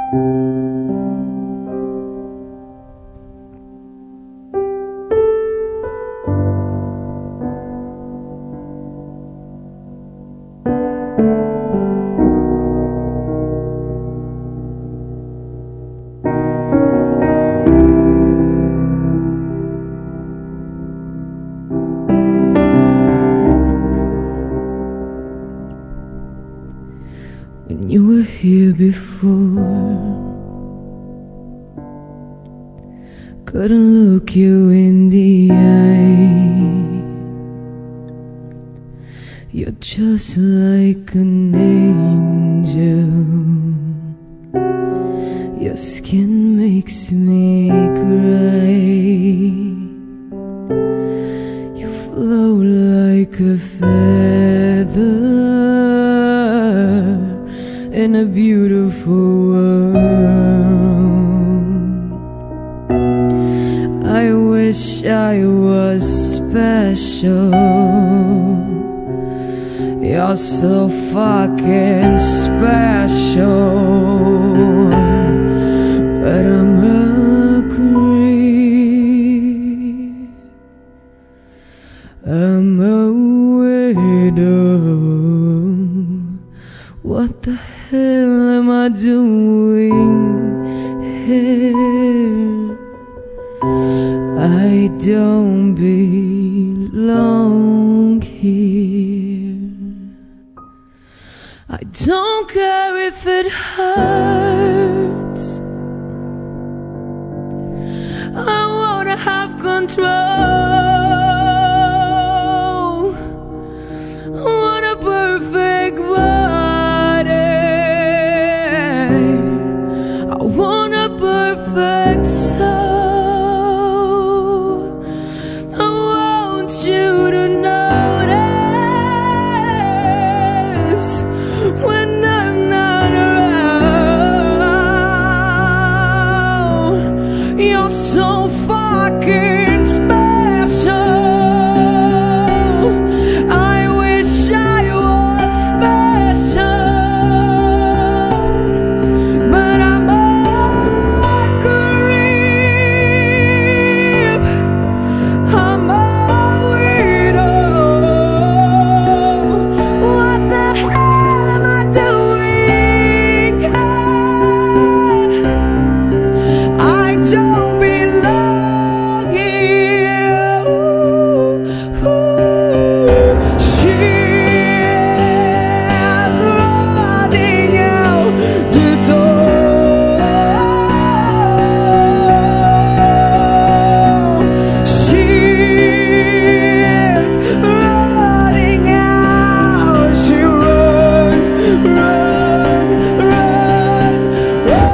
When you were here before, couldn't look you in the eye. You're just like an angel. Your skin makes me cry. You flow like a feather in a beautiful world. I wish I was special. You're so fucking special, but I'm a creep. I'm a widow. What the hell am I doing here? I don't belong here. I don't care if it hurts. I wanna have control. I want a perfect body. I want a perfect soul. I want you to notice when I'm not around. You're so fucking special. I wish I was special, but I'm a creep. I'm a widow. What the hell am I doing here? I don't belong here. She's running out the door. She's running out. She run, run, run, run.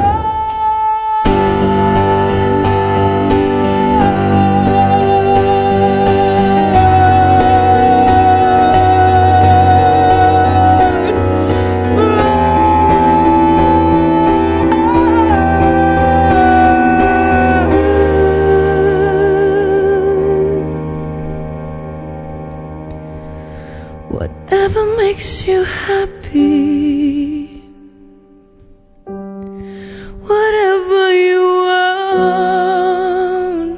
Whatever makes you happy, whatever you want.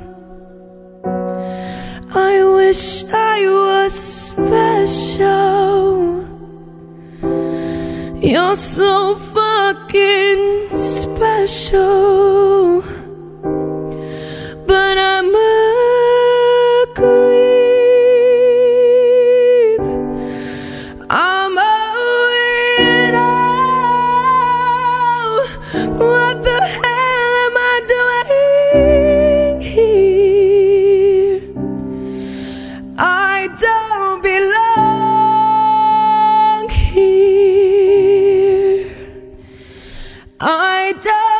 I wish I was special. You're so fucking special, but I'm a creep. I'm a widow. What the hell am I doing here? I don't belong here. I don't